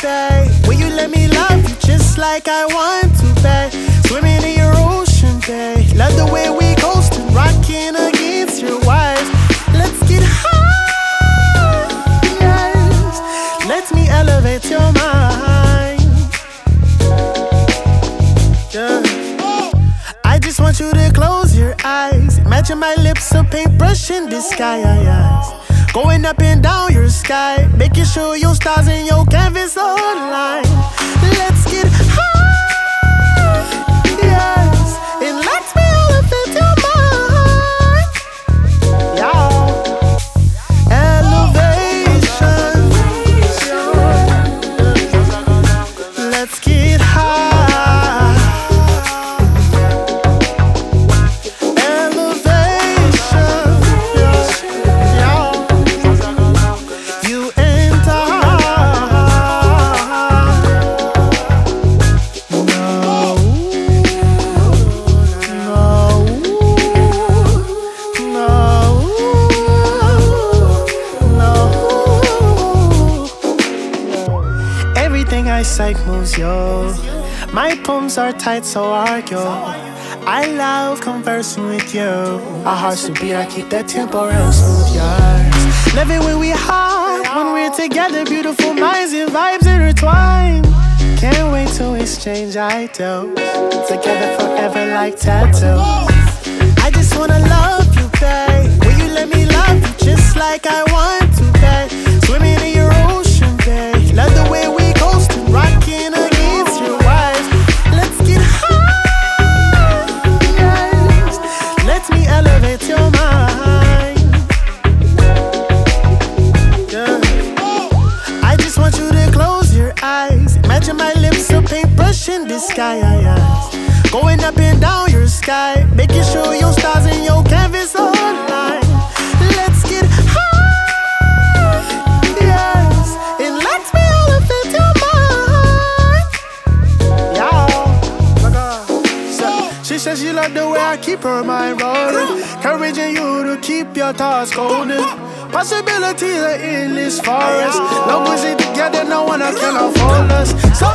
babe. Will you let me love you just like I want to, babe? Swimming in your ocean, babe. Love the way we coastin', rockin' against your wife. Let's get high, yes. Let me elevate your mind, yeah. I just want you to close your eyes. Imagine my lips a paintbrush in the sky, going up and down your sky, making sure your stars and your canvas align. Let's get high, yes, and let me elevate your mind, yeah. Elevation, let's get high. Everything I sight moves yo. My palms are tight, so are yours. I love conversing with you. Our hearts to beat, I keep that tempo real smooth, yours. Love it when we hot, when we're together. Beautiful minds and vibes intertwine. Can't wait to exchange ideals, together forever like tattoos. I just wanna love you, babe. Will you let me love you just like I want to, babe? Swimming in your ocean, babe. Love the way we coastin', rockin' against your wife. Let's get high, yes. Let me elevate your mind, yeah. I just want you to close your eyes. Imagine my lips a paintbrush in the sky, going up and down your sky, making sure your stars and your canvas align. Let's get high, yes, and let me elevate your mind, yeah. She says she love the way I keep her mind rolling, encouraging you to keep your thoughts golden. Possibilities are in this forest. Long as it together, no one can afford us. So